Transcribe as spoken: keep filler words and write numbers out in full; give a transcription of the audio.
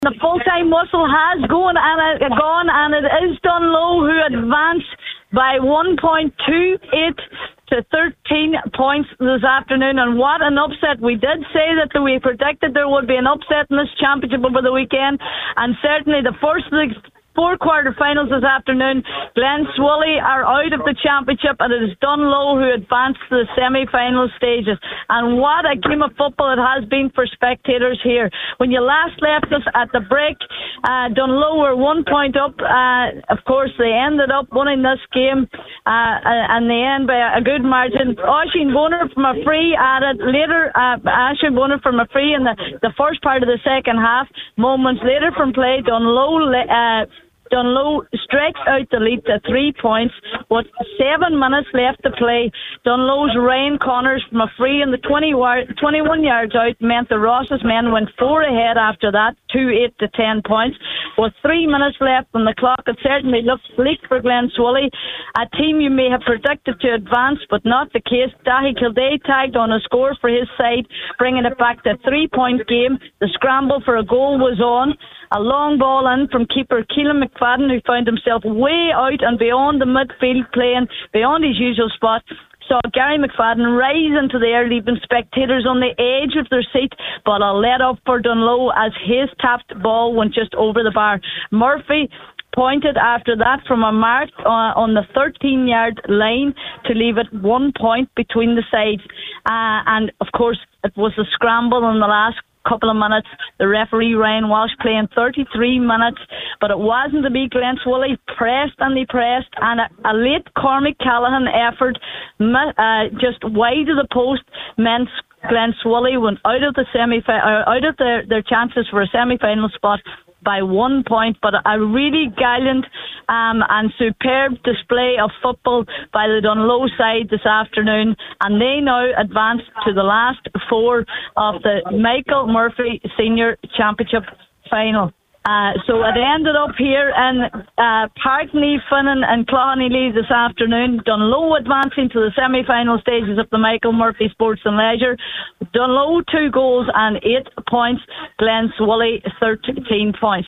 The full-time whistle has gone and it, gone, and it is Dunloe who advance by one point two eight to thirteen points this afternoon. And what an upset. We did say that we predicted there would be an upset in this championship over the weekend, and certainly the first of the four quarter-finals this afternoon. Glen Swilly are out of the championship, and it is Dunloe who advanced to the semi-final stages. And what a game of football it has been for spectators here. When you last left us at the break, uh, Dunloe were one point up. Uh, of course, they ended up winning this game, uh, and they end by a good margin. Oisin Boner from a free added later. Uh, Oisin Boner from a free in the, the first part of the second half. Moments later from play, Dunloe Uh, Dunloe stretched out the lead to three points with seven minutes left to play. Dunloe's Ryan Connors from a free in the twenty, twenty-one yards out meant the Ross's men went four ahead after that, two eight to ten points. With three minutes left on the clock, it certainly looked bleak for Glen Swilly, a team you may have predicted to advance, but not the case. Dahi Kildare tagged on a score for his side, bringing it back to a three-point game. The scramble for a goal was on. A long ball in from keeper Keelan McFadden, who found himself way out and beyond the midfield, playing beyond his usual spot. Saw Gary McFadden rise into the air, leaving spectators on the edge of their seat, but a let up for Dunloe as his tapped ball went just over the bar. Murphy pointed after that from a mark uh, on the thirteen yard line to leave it one point between the sides. Uh, and of course, it was a scramble in the last couple of minutes. The referee Ryan Walsh playing thirty-three minutes, but it wasn't to be. Glen Swilly pressed and they pressed, and a, a late Cormac Callaghan effort uh, just wide of the post meant Glen Swilly went out of the semi uh, out of their, their chances for a semi-final spot by one point. But a really gallant um, and superb display of football by the Dunloe side this afternoon, and they now advance to the last four of the Michael Murphy Senior Championship final. Uh, so it ended up here in uh, Parkney, Finnan and Cloughaney this afternoon. Dunloe advancing to the semi-final stages of the Michael Murphy Sports and Leisure. Dunloe two goals and eight points. Glen Swilly thirteen points.